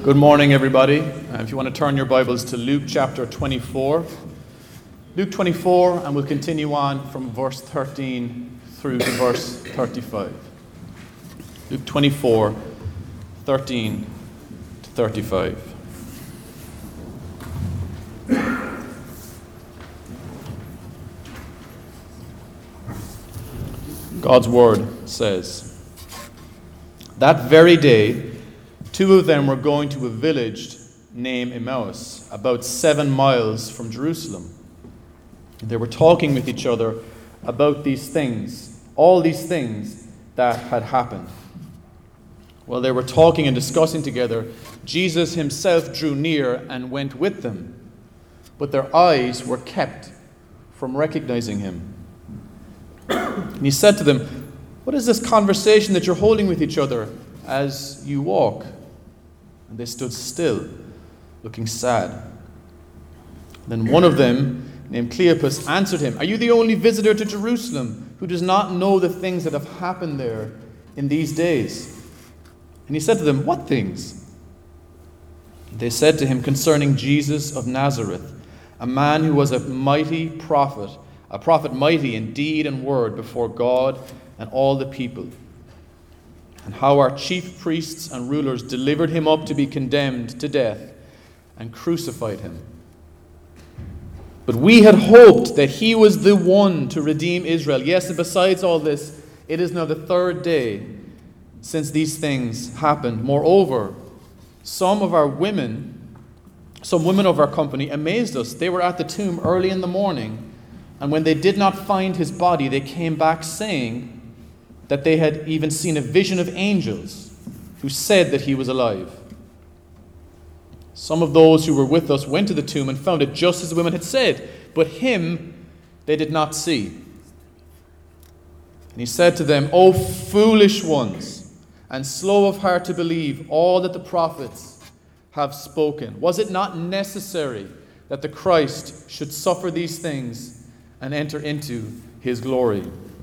Good morning, everybody. If you want to turn your Bibles to Luke chapter 24. Luke 24, and we'll continue on from verse 13 through to verse 35. Luke 24, 13 to 35. God's word says, "That very day, two of them were going to a village named Emmaus, about 7 miles from Jerusalem. They were talking with each other about these things, all these things that had happened. While they were talking and discussing together, Jesus himself drew near and went with them, but their eyes were kept from recognizing him. And he said to them, 'What is this conversation that you're holding with each other as you walk?' And they stood still, looking sad. Then one of them, named Cleopas, answered him, 'Are you the only visitor to Jerusalem who does not know the things that have happened there in these days?' And he said to them, 'What things?' They said to him, 'Concerning Jesus of Nazareth, a man who was a prophet mighty in deed and word before God and all the people, and how our chief priests and rulers delivered him up to be condemned to death and crucified him. But we had hoped that he was the one to redeem Israel. Yes, and besides all this, it is now the third day since these things happened. Moreover, some women of our company amazed us. They were at the tomb early in the morning, and when they did not find his body, they came back saying that they had even seen a vision of angels who said that he was alive. Some of those who were with us went to the tomb and found it just as the women had said, but him they did not see.' And he said to them, 'O foolish ones, and slow of heart to believe all that the prophets have spoken. Was it not necessary that the Christ should suffer these things and enter into his glory?'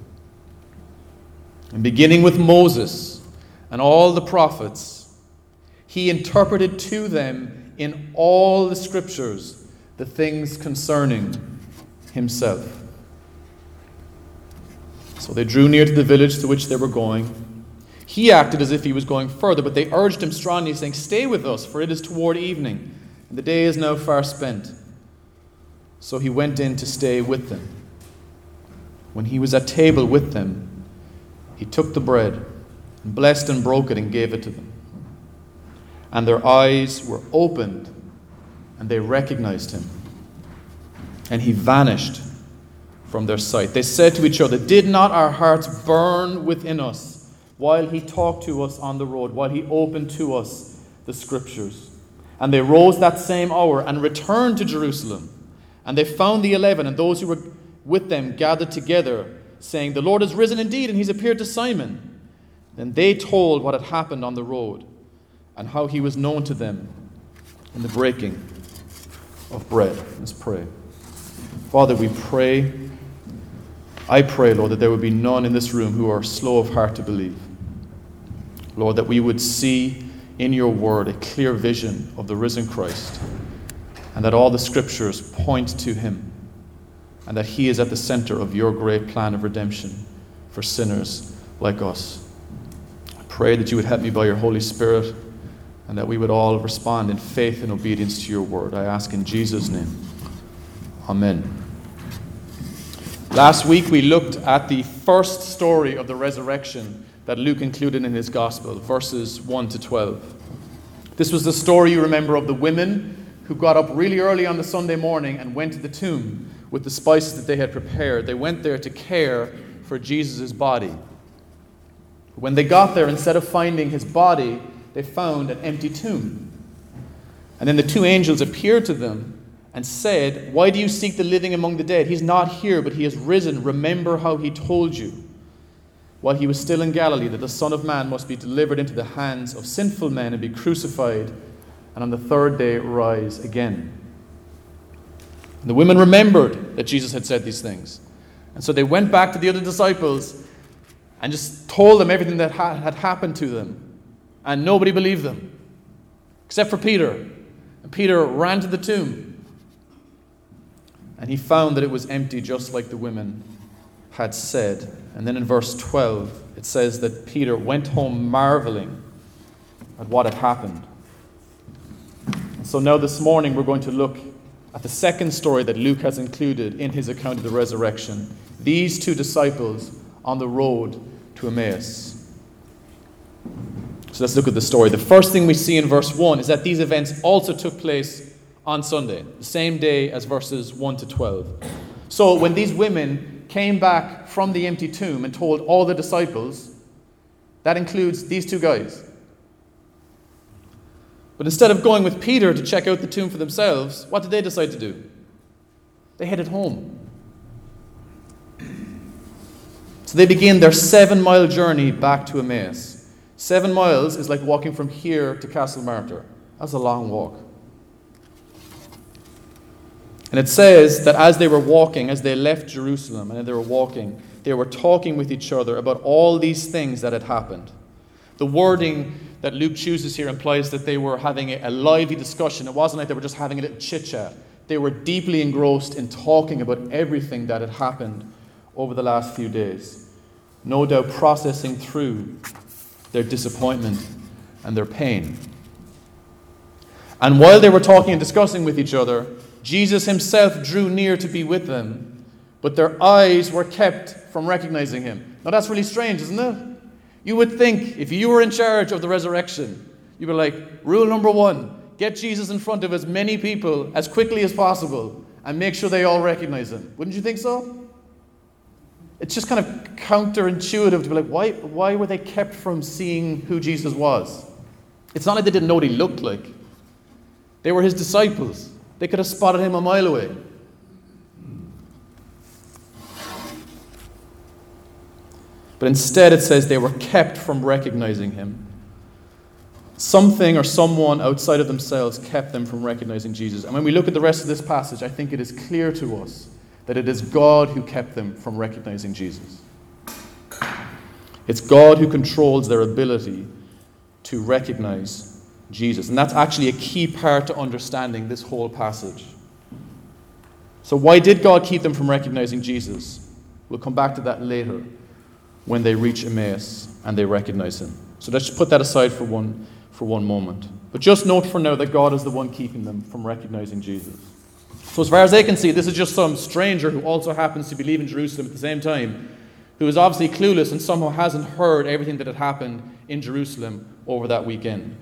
And beginning with Moses and all the prophets, he interpreted to them in all the scriptures the things concerning himself. So they drew near to the village to which they were going. He acted as if he was going further, but they urged him strongly, saying, 'Stay with us, for it is toward evening, and the day is now far spent.' So he went in to stay with them. When he was at table with them, he took the bread and blessed and broke it and gave it to them. And their eyes were opened and they recognized him. And he vanished from their sight. They said to each other, 'Did not our hearts burn within us while he talked to us on the road, while he opened to us the scriptures?' And they rose that same hour and returned to Jerusalem. And they found the 11 and those who were with them gathered together, saying, 'The Lord has risen indeed, and he's appeared to Simon.' Then they told what had happened on the road, and how he was known to them in the breaking of bread." Let's pray. Father, I pray, Lord, that there would be none in this room who are slow of heart to believe. Lord, that we would see in your word a clear vision of the risen Christ, and that all the scriptures point to him, and that he is at the center of your great plan of redemption for sinners like us. I pray that you would help me by your Holy Spirit, and that we would all respond in faith and obedience to your word. I ask in Jesus' name. Amen. Last week we looked at the first story of the resurrection that Luke included in his gospel, verses 1 to 12. This was the story, you remember, of the women who got up really early on the Sunday morning and went to the tomb with the spices that they had prepared. They went there to care for Jesus' body. When they got there, instead of finding his body, they found an empty tomb. And then the two angels appeared to them and said, "Why do you seek the living among the dead? He's not here, but he has risen. Remember how he told you while he was still in Galilee that the Son of Man must be delivered into the hands of sinful men and be crucified, and on the third day rise again." And the women remembered that Jesus had said these things. And so they went back to the other disciples and just told them everything that had happened to them. And nobody believed them, except for Peter. And Peter ran to the tomb, and he found that it was empty, just like the women had said. And then in verse 12, it says that Peter went home marveling at what had happened. And so now this morning we're going to look at the second story that Luke has included in his account of the resurrection. These two disciples on the road to Emmaus. So let's look at the story. The first thing we see in verse 1 is that these events also took place on Sunday, the same day as verses 1 to 12. So when these women came back from the empty tomb and told all the disciples, that includes these two guys. But instead of going with Peter to check out the tomb for themselves, what did they decide to do? They headed home. So they begin their 7-mile journey back to Emmaus. 7 miles is like walking from here to Castlemartyr. That's a long walk. And it says that as they were walking, as they left Jerusalem and they were walking, they were talking with each other about all these things that had happened. The wording that Luke chooses here implies that they were having a lively discussion. It wasn't like they were just having a little chit-chat. They were deeply engrossed in talking about everything that had happened over the last few days. No doubt processing through their disappointment and their pain. And while they were talking and discussing with each other, Jesus himself drew near to be with them, but their eyes were kept from recognizing him. Now that's really strange, isn't it? You would think if you were in charge of the resurrection, you'd be like, rule number 1, get Jesus in front of as many people as quickly as possible and make sure they all recognize him. Wouldn't you think so? It's just kind of counterintuitive to be like, why were they kept from seeing who Jesus was? It's not like they didn't know what he looked like. They were his disciples. They could have spotted him a mile away. But instead it says they were kept from recognizing him. Something or someone outside of themselves kept them from recognizing Jesus. And when we look at the rest of this passage, I think it is clear to us that it is God who kept them from recognizing Jesus. It's God who controls their ability to recognize Jesus. And that's actually a key part to understanding this whole passage. So why did God keep them from recognizing Jesus? We'll come back to that later when they reach Emmaus and they recognize him. So let's put that aside for one moment. But just note for now that God is the one keeping them from recognizing Jesus. So as far as they can see, this is just some stranger who also happens to be leaving Jerusalem at the same time, who is obviously clueless and somehow hasn't heard everything that had happened in Jerusalem over that weekend.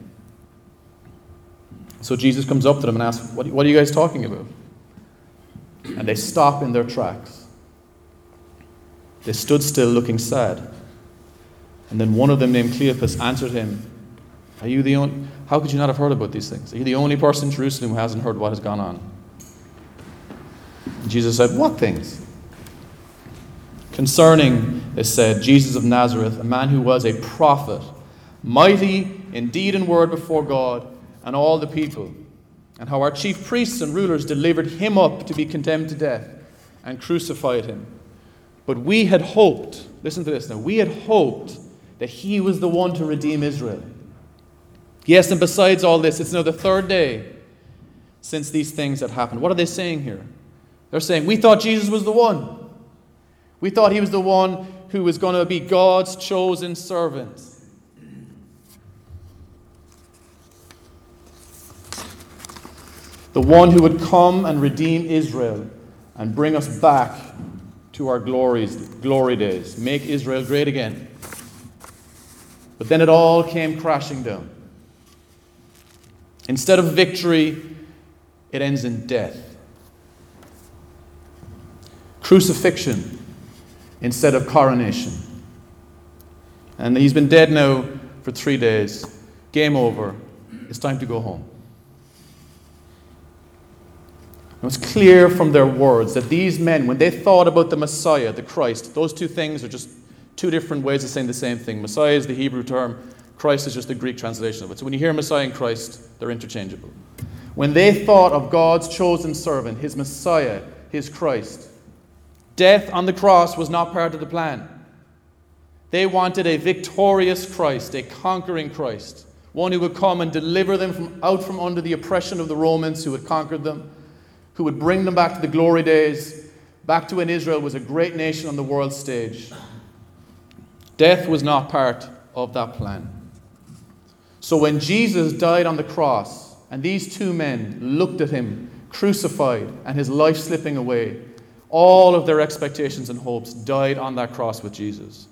So Jesus comes up to them and asks, what are you guys talking about? And they stop in their tracks. They stood still looking sad. And then one of them named Cleopas answered him, how could you not have heard about these things? Are you the only person in Jerusalem who hasn't heard what has gone on? And Jesus said, what things? Concerning, they said, Jesus of Nazareth, a man who was a prophet, mighty in deed and word before God and all the people, and how our chief priests and rulers delivered him up to be condemned to death and crucified him. But we had hoped, listen to this now, we had hoped that he was the one to redeem Israel. Yes, and besides all this, it's now the 3rd day since these things had happened. What are they saying here? They're saying, we thought Jesus was the one. We thought he was the one who was going to be God's chosen servant. The one who would come and redeem Israel and bring us back to our glory days, make Israel great again. But then it all came crashing down. Instead of victory, it ends in death. Crucifixion instead of coronation. And he's been dead now for 3 days. Game over. It's time to go home. It was clear from their words that these men, when they thought about the Messiah, the Christ, those two things are just two different ways of saying the same thing. Messiah is the Hebrew term. Christ is just the Greek translation of it. So when you hear Messiah and Christ, they're interchangeable. When they thought of God's chosen servant, his Messiah, his Christ, death on the cross was not part of the plan. They wanted a victorious Christ, a conquering Christ, one who would come and deliver them out from under the oppression of the Romans who had conquered them, who would bring them back to the glory days, back to when Israel was a great nation on the world stage. Death was not part of that plan. So when Jesus died on the cross, and these two men looked at him crucified and his life slipping away, all of their expectations and hopes died on that cross with Jesus.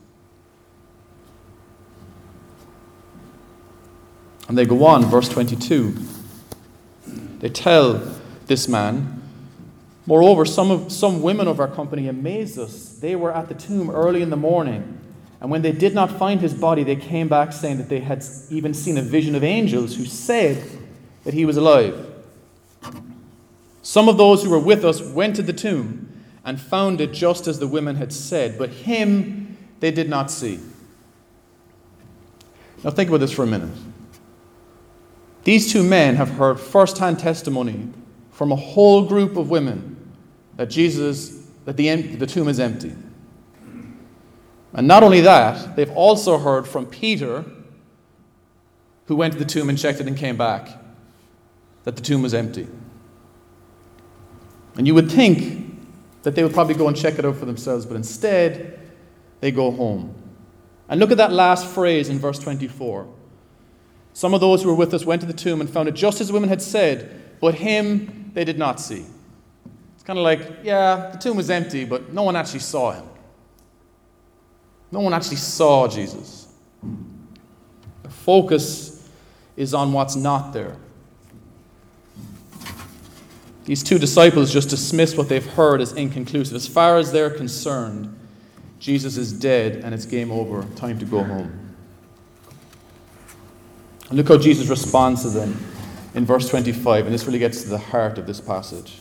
And they go on, verse 22. They tell this man, moreover, some women of our company amazed us. They were at the tomb early in the morning, and when they did not find his body, they came back saying that they had even seen a vision of angels who said that he was alive. Some of those who were with us went to the tomb and found it just as the women had said, but him they did not see. Now think about this for a minute. These two men have heard first-hand testimony from a whole group of women that the tomb is empty. And not only that, they've also heard from Peter, who went to the tomb and checked it and came back, that the tomb was empty. And you would think that they would probably go and check it out for themselves, but instead, they go home. And look at that last phrase in verse 24. Some of those who were with us went to the tomb and found it just as the women had said, but him they did not see. It's kind of like, yeah, the tomb was empty, but no one actually saw him. No one actually saw Jesus. The focus is on what's not there. These two disciples just dismiss what they've heard as inconclusive. As far as they're concerned, Jesus is dead and it's game over. Time to go home. And look how Jesus responds to them in verse 25, and this really gets to the heart of this passage.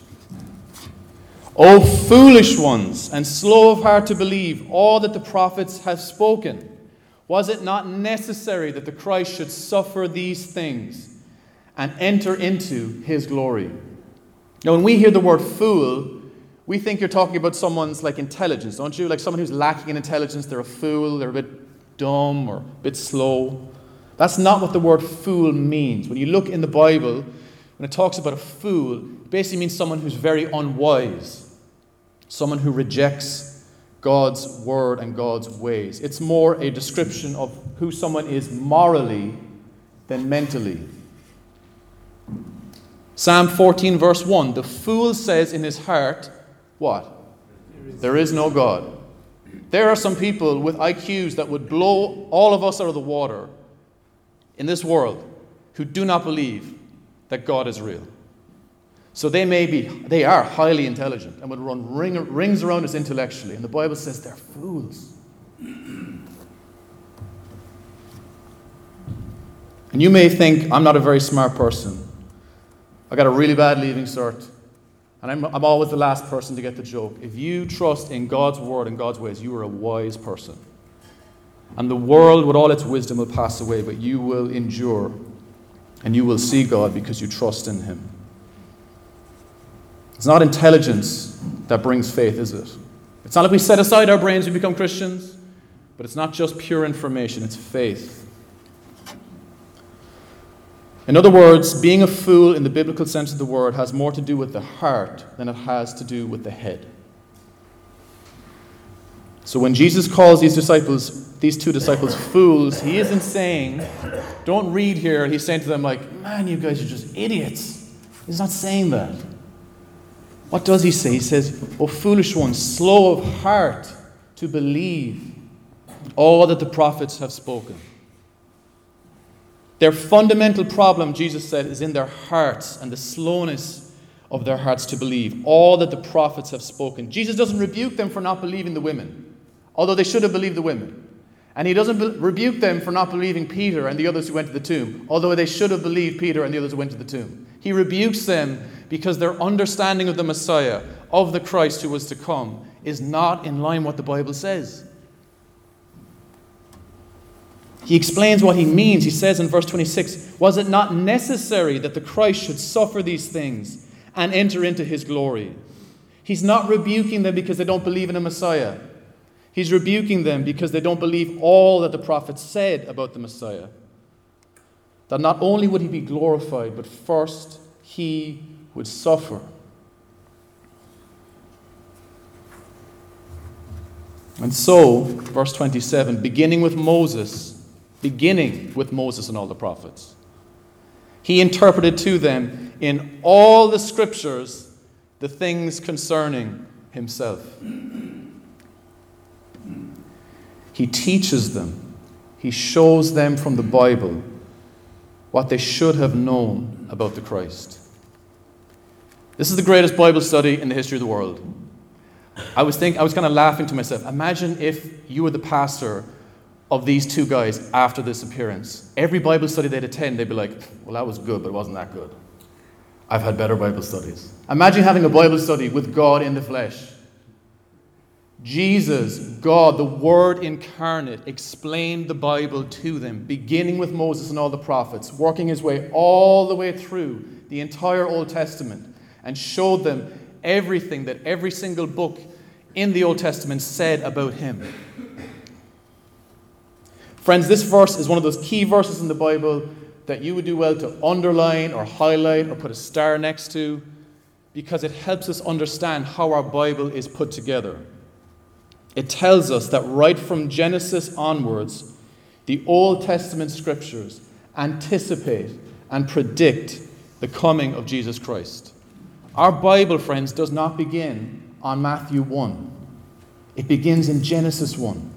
O foolish ones, and slow of heart to believe all that the prophets have spoken. Was it not necessary that the Christ should suffer these things and enter into his glory? Now, when we hear the word fool, we think you're talking about someone's intelligence, don't you? Like someone who's lacking in intelligence, they're a fool, they're a bit dumb or a bit slow. That's not what the word fool means. When you look in the Bible, when it talks about a fool, it basically means someone who's very unwise, someone who rejects God's word and God's ways. It's more a description of who someone is morally than mentally. Psalm 14 verse 1, the fool says in his heart, what? There is no God. There are some people with IQs that would blow all of us out of the water in this world who do not believe that God is real. So they are highly intelligent and would run rings around us intellectually. And the Bible says they're fools. And you may think, I'm not a very smart person. I got a really bad leaving cert. And I'm always the last person to get the joke. If you trust in God's word and God's ways, you are a wise person. And the world with all its wisdom will pass away, but you will endure and you will see God because you trust in him. It's not intelligence that brings faith, is it? It's not like we set aside our brains and become Christians, but it's not just pure information, it's faith. In other words, being a fool in the biblical sense of the word has more to do with the heart than it has to do with the head. So when Jesus calls these two disciples fools, he isn't saying, don't read here, he's saying to them man, you guys are just idiots. He's not saying that. What does he say? He says, O foolish ones, slow of heart to believe all that the prophets have spoken. Their fundamental problem, Jesus said, is in their hearts and the slowness of their hearts to believe all that the prophets have spoken. Jesus doesn't rebuke them for not believing the women, although they should have believed the women. And he doesn't rebuke them for not believing Peter and the others who went to the tomb, although they should have believed Peter and the others who went to the tomb. He rebukes them because their understanding of the Messiah, of the Christ who was to come, is not in line with what the Bible says. He explains what he means. He says in verse 26, was it not necessary that the Christ should suffer these things and enter into his glory? He's not rebuking them because they don't believe in a Messiah. He's rebuking them because they don't believe all that the prophets said about the Messiah. that not only would he be glorified, but first he would suffer. And so, verse 27, beginning with Moses and all the prophets, he interpreted to them in all the scriptures the things concerning himself. He teaches them, he shows them from the Bible what they should have known about the Christ. This is the greatest Bible study in the history of the world. I was kind of laughing to myself. Imagine if you were the pastor of these two guys after this appearance. Every Bible study they'd attend, they'd be like, well, that was good, but it wasn't that good. I've had better Bible studies. Imagine having a Bible study with God in the flesh. Jesus, God, the Word incarnate, explained the Bible to them, beginning with Moses and all the prophets, working his way all the way through the entire Old Testament, and showed them everything that every single book in the Old Testament said about him. Friends, this verse is one of those key verses in the Bible that you would do well to underline or highlight or put a star next to, because it helps us understand how our Bible is put together. It tells us that right from Genesis onwards, the Old Testament scriptures anticipate and predict the coming of Jesus Christ. Our Bible, friends, does not begin on Matthew 1. It begins in Genesis 1.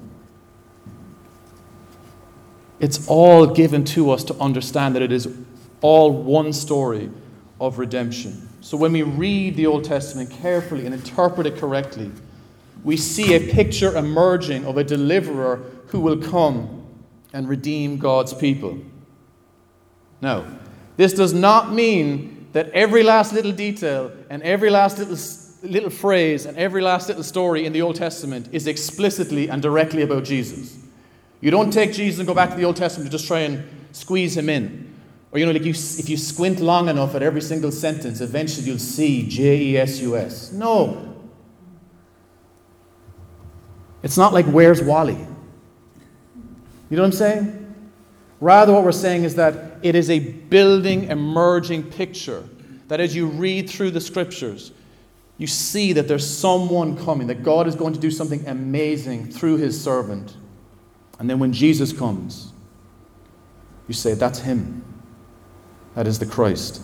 It's all given to us to understand that it is all one story of redemption. So when we read the Old Testament carefully and interpret it correctly, we see a picture emerging of a deliverer who will come and redeem God's people. Now, this does not mean that every last little detail and every last little phrase and every last little story in the Old Testament is explicitly and directly about Jesus. You don't take Jesus and go back to the Old Testament to just try and squeeze him in. Or, if you squint long enough at every single sentence, eventually you'll see Jesus. No. It's not like Where's Wally? You know what I'm saying? Rather, what we're saying is that it is a building, emerging picture that as you read through the scriptures, you see that there's someone coming, that God is going to do something amazing through his servant. And then when Jesus comes, you say, that's him. That is the Christ.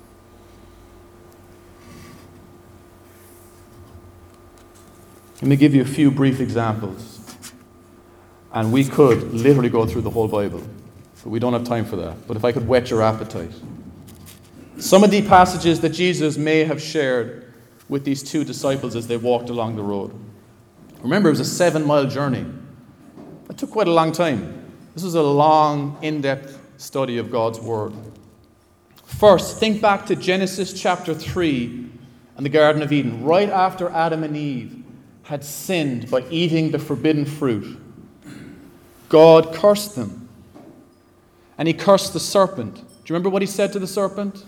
Let me give you a few brief examples. And we could literally go through the whole Bible, but we don't have time for that. But if I could whet your appetite. Some of the passages that Jesus may have shared with these two disciples as they walked along the road. Remember, it was a 7-mile journey. It took quite a long time. This was a long, in-depth study of God's Word. First, think back to Genesis chapter 3 and the Garden of Eden, right after Adam and Eve had sinned by eating the forbidden fruit. God cursed them. And he cursed the serpent. Do you remember what he said to the serpent?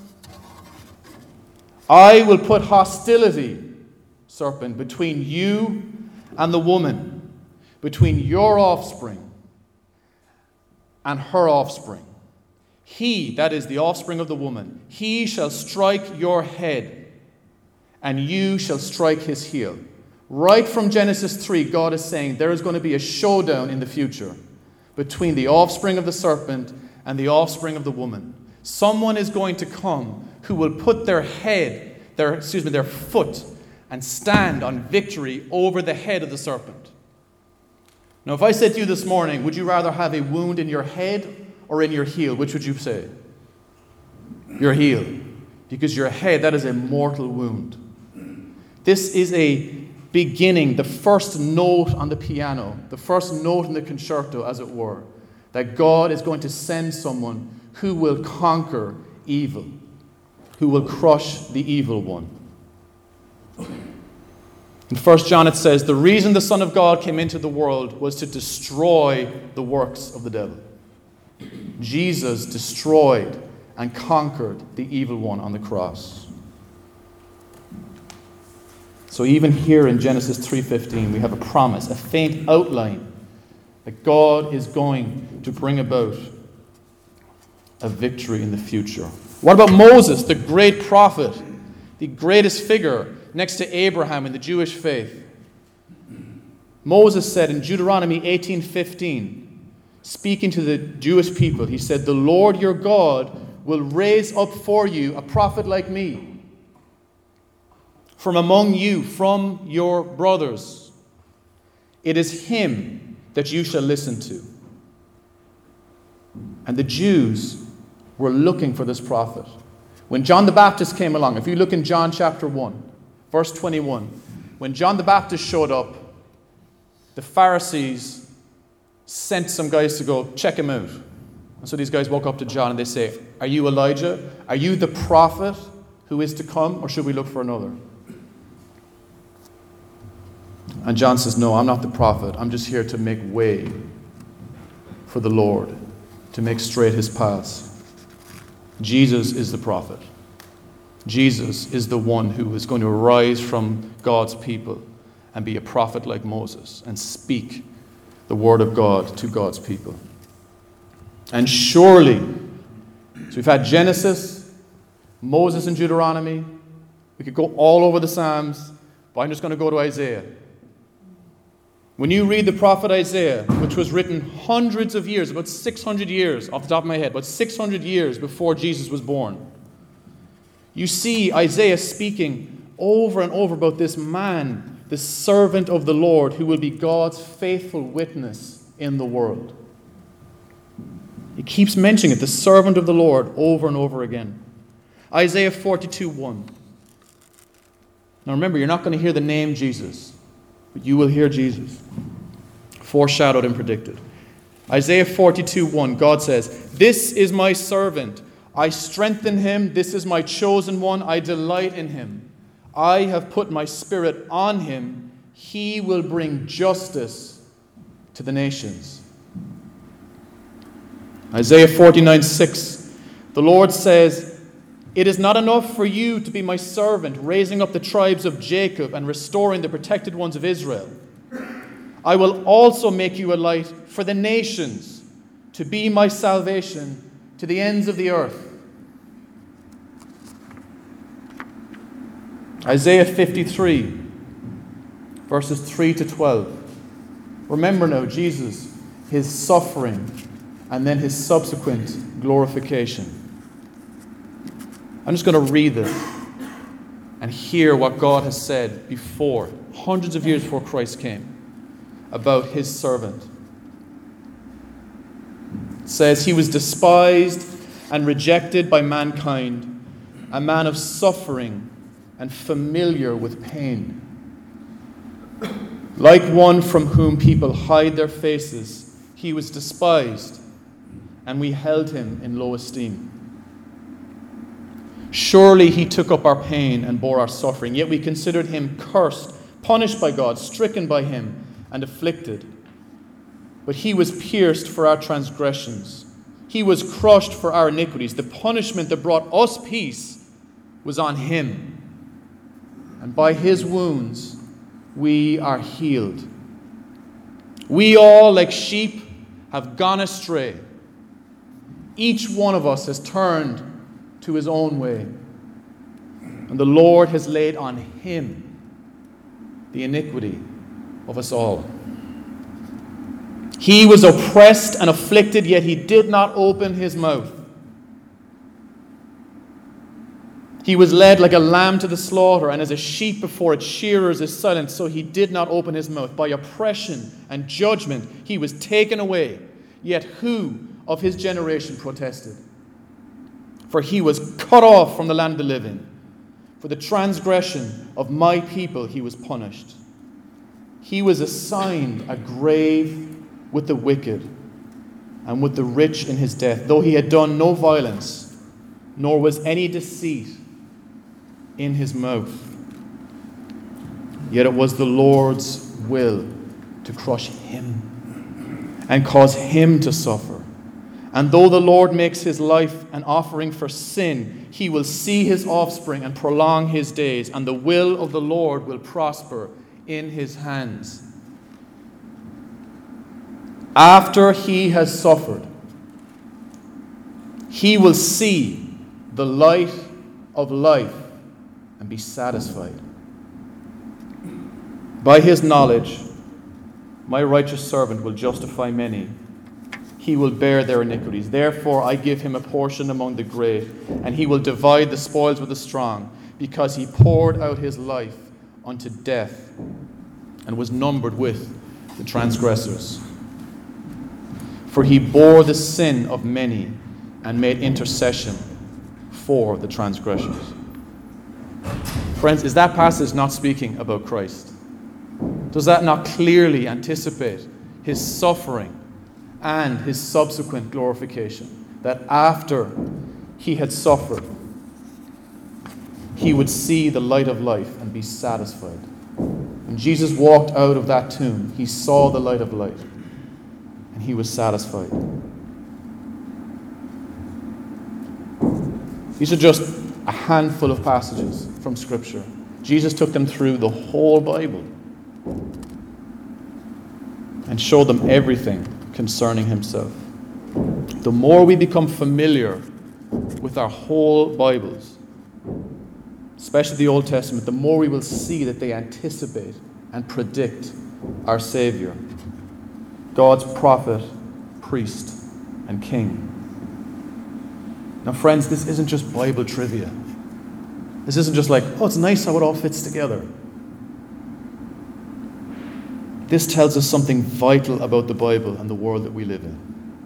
I will put hostility, serpent, between you and the woman, between your offspring and her offspring. He, that is the offspring of the woman, he shall strike your head, and you shall strike his heel. Right from Genesis 3, God is saying there is going to be a showdown in the future between the offspring of the serpent and the offspring of the woman. Someone is going to come who will put their foot and stand on victory over the head of the serpent. Now, if I said to you this morning, would you rather have a wound in your head or in your heel? Which would you say? Your heel. Because your head, that is a mortal wound. This is a beginning, the first note on the piano, the first note in the concerto, as it were, that God is going to send someone who will conquer evil, who will crush the evil one. In 1 John it says, the reason the Son of God came into the world was to destroy the works of the devil. Jesus destroyed and conquered the evil one on the cross. So even here in Genesis 3:15, we have a promise, a faint outline that God is going to bring about a victory in the future. What about Moses, the great prophet, the greatest figure next to Abraham in the Jewish faith? Moses said in Deuteronomy 18:15, speaking to the Jewish people, he said, "The Lord your God will raise up for you a prophet like me from among you, from your brothers. It is him that you shall listen to." And the Jews were looking for this prophet. When John the Baptist came along, if you look in John chapter 1, verse 21, when John the Baptist showed up, the Pharisees sent some guys to go check him out. And so these guys walk up to John and they say, "Are you Elijah? Are you the prophet who is to come, or should we look for another?" And John says, "No, I'm not the prophet. I'm just here to make way for the Lord, to make straight his paths." Jesus is the prophet. Jesus is the one who is going to arise from God's people and be a prophet like Moses and speak the word of God to God's people. And surely, so we've had Genesis, Moses and Deuteronomy. We could go all over the Psalms, but I'm just going to go to Isaiah. When you read the prophet Isaiah, which was written hundreds of years, about 600 years off the top of my head, about 600 years before Jesus was born, you see Isaiah speaking over and over about this man, the servant of the Lord, who will be God's faithful witness in the world. He keeps mentioning it, the servant of the Lord, over and over again. Isaiah 42:1. Now remember, you're not going to hear the name Jesus, but you will hear Jesus, foreshadowed and predicted. Isaiah 42:1, God says, "This is my servant. I strengthen him. This is my chosen one. I delight in him. I have put my spirit on him. He will bring justice to the nations." Isaiah 49:6, the Lord says, "It is not enough for you to be my servant, raising up the tribes of Jacob and restoring the protected ones of Israel. I will also make you a light for the nations, to be my salvation to the ends of the earth." Isaiah 53, verses 3 to 12. Remember now, Jesus, his suffering, and then his subsequent glorification. I'm just going to read this and hear what God has said before, hundreds of years before Christ came, about his servant. It says, "He was despised and rejected by mankind, a man of suffering and familiar with pain. Like one from whom people hide their faces, he was despised, and we held him in low esteem. Surely he took up our pain and bore our suffering, yet we considered him cursed, punished by God, stricken by him, and afflicted. But he was pierced for our transgressions. He was crushed for our iniquities. The punishment that brought us peace was on him, and by his wounds we are healed. We all, like sheep, have gone astray. Each one of us has turned to his own way, and the Lord has laid on him the iniquity of us all. He was oppressed and afflicted, yet he did not open his mouth. He was led like a lamb to the slaughter, and as a sheep before its shearers is silent, so he did not open his mouth. By oppression and judgment he was taken away. Yet who of his generation protested? For he was cut off from the land of the living. For the transgression of my people he was punished. He was assigned a grave with the wicked and with the rich in his death, though he had done no violence, nor was any deceit in his mouth. Yet it was the Lord's will to crush him and cause him to suffer. And though the Lord makes his life an offering for sin, he will see his offspring and prolong his days, and the will of the Lord will prosper in his hands. After he has suffered, he will see the light of life and be satisfied. By his knowledge, my righteous servant will justify many. He will bear their iniquities. Therefore, I give him a portion among the great, and he will divide the spoils with the strong, because he poured out his life unto death and was numbered with the transgressors. For he bore the sin of many and made intercession for the transgressors. Friends, is that passage not speaking about Christ? Does that not clearly anticipate his suffering and his subsequent glorification? That after he had suffered, he would see the light of life and be satisfied. When Jesus walked out of that tomb, he saw the light of light and he was satisfied. These are just a handful of passages from Scripture. Jesus took them through the whole Bible and showed them everything concerning himself. The more we become familiar with our whole Bibles, especially the Old Testament, the more we will see that they anticipate and predict our Savior, God's prophet, priest, and king. Now, friends, this isn't just Bible trivia. This isn't just like, oh, it's nice how it all fits together. This tells us something vital about the Bible and the world that we live in.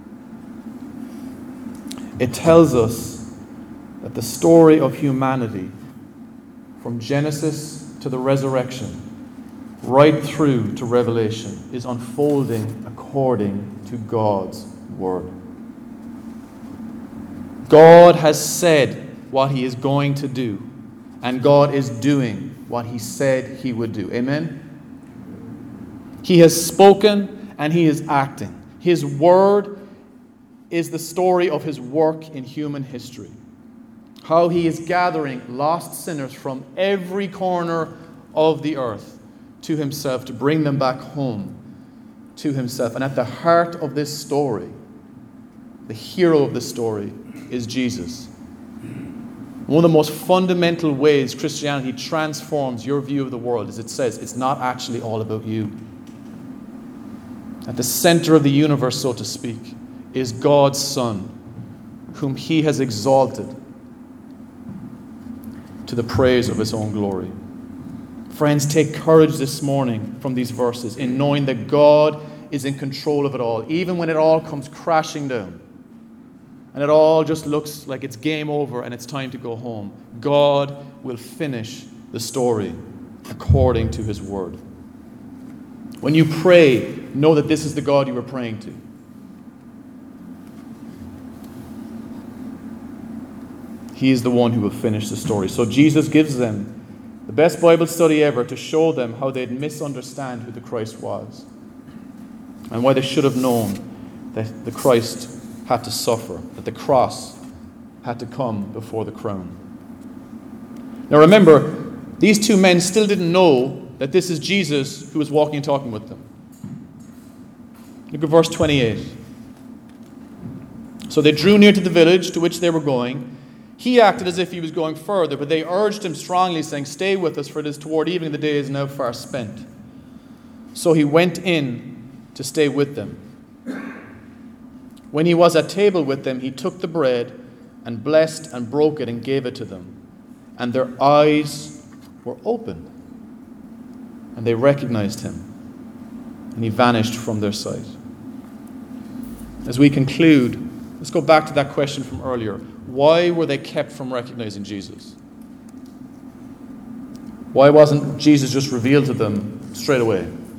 It tells us that the story of humanity, from Genesis to the resurrection, right through to Revelation, is unfolding according to God's word. God has said what he is going to do, and God is doing what he said he would do. Amen? He has spoken and he is acting. His word is the story of his work in human history. How he is gathering lost sinners from every corner of the earth to himself to bring them back home to himself. And at the heart of this story, the hero of the story, is Jesus. One of the most fundamental ways Christianity transforms your view of the world is it says it's not actually all about you. At the center of the universe, so to speak, is God's Son, whom he has exalted to the praise of his own glory. Friends, take courage this morning from these verses in knowing that God is in control of it all, even when it all comes crashing down and it all just looks like it's game over and it's time to go home. God will finish the story according to his word. When you pray, know that this is the God you are praying to. He is the one who will finish the story. So Jesus gives them the best Bible study ever to show them how they'd misunderstand who the Christ was and why they should have known that the Christ had to suffer, that the cross had to come before the crown. Now remember, these two men still didn't know that this is Jesus who was walking and talking with them. Look at verse 28. So they drew near to the village to which they were going. He acted as if he was going further, but they urged him strongly, saying, "Stay with us, for it is toward evening, the day is now far spent." So he went in to stay with them. When he was at table with them, he took the bread and blessed and broke it and gave it to them. And their eyes were opened, and they recognized him, and he vanished from their sight. As we conclude, let's go back to that question from earlier. Why were they kept from recognizing Jesus? Why wasn't Jesus just revealed to them straight away?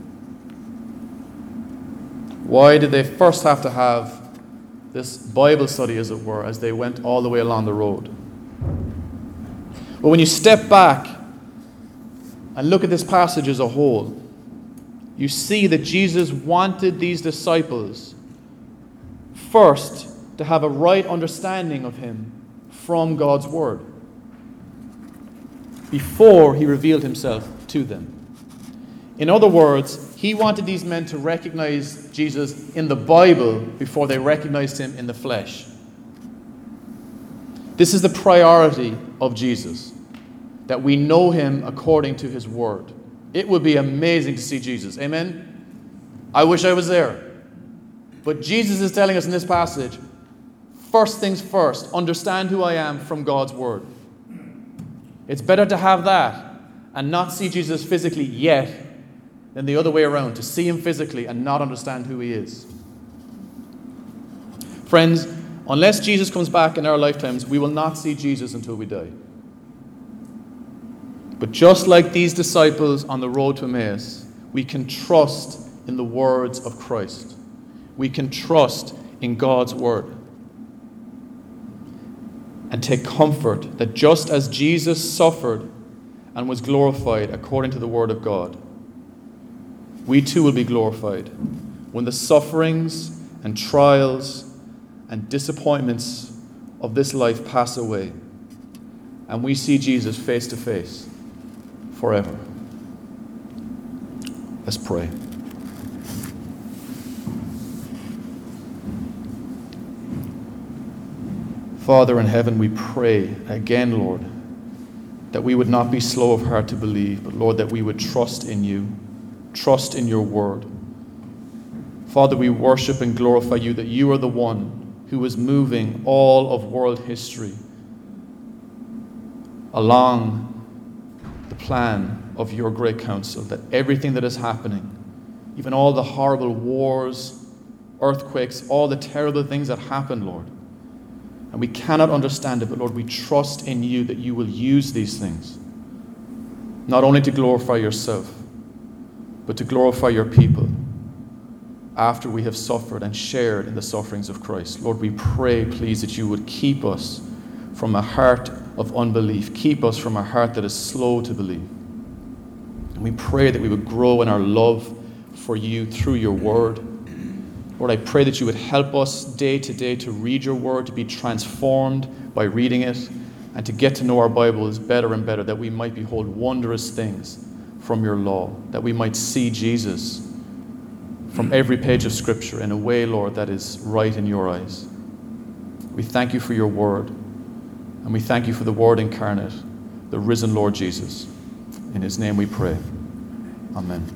Why did they first have to have this Bible study, as it were, as they went all the way along the road? Well, when you step back and look at this passage as a whole, you see that Jesus wanted these disciples first to have a right understanding of him from God's word before he revealed himself to them. In other words, he wanted these men to recognize Jesus in the Bible before they recognized him in the flesh. This is the priority of Jesus, that we know him according to his word. It would be amazing to see Jesus. Amen? I wish I was there. But Jesus is telling us in this passage, first things first, understand who I am from God's word. It's better to have that and not see Jesus physically yet than the other way around, to see him physically and not understand who he is. Friends, unless Jesus comes back in our lifetimes, we will not see Jesus until we die. But just like these disciples on the road to Emmaus, we can trust in the words of Christ. We can trust in God's word. And take comfort that just as Jesus suffered and was glorified according to the word of God, we too will be glorified when the sufferings and trials and disappointments of this life pass away and we see Jesus face to face forever. Let's pray. Father in heaven, we pray again, Lord, that we would not be slow of heart to believe, but Lord, that we would trust in you, trust in your word. Father, we worship and glorify you that you are the one who is moving all of world history along the plan of your great counsel, that everything that is happening, even all the horrible wars, earthquakes, all the terrible things that happen, Lord, and we cannot understand it, but Lord, we trust in you that you will use these things, not only to glorify yourself, but to glorify your people after we have suffered and shared in the sufferings of Christ. Lord, we pray, please, that you would keep us from a heart of unbelief. Keep us from a heart that is slow to believe. And we pray that we would grow in our love for you through your word. Lord, I pray that you would help us day to day to read your word, to be transformed by reading it, and to get to know our Bibles better and better, that we might behold wondrous things from your law, that we might see Jesus from every page of Scripture in a way, Lord, that is right in your eyes. We thank you for your word, and we thank you for the word incarnate, the risen Lord Jesus. In his name we pray. Amen.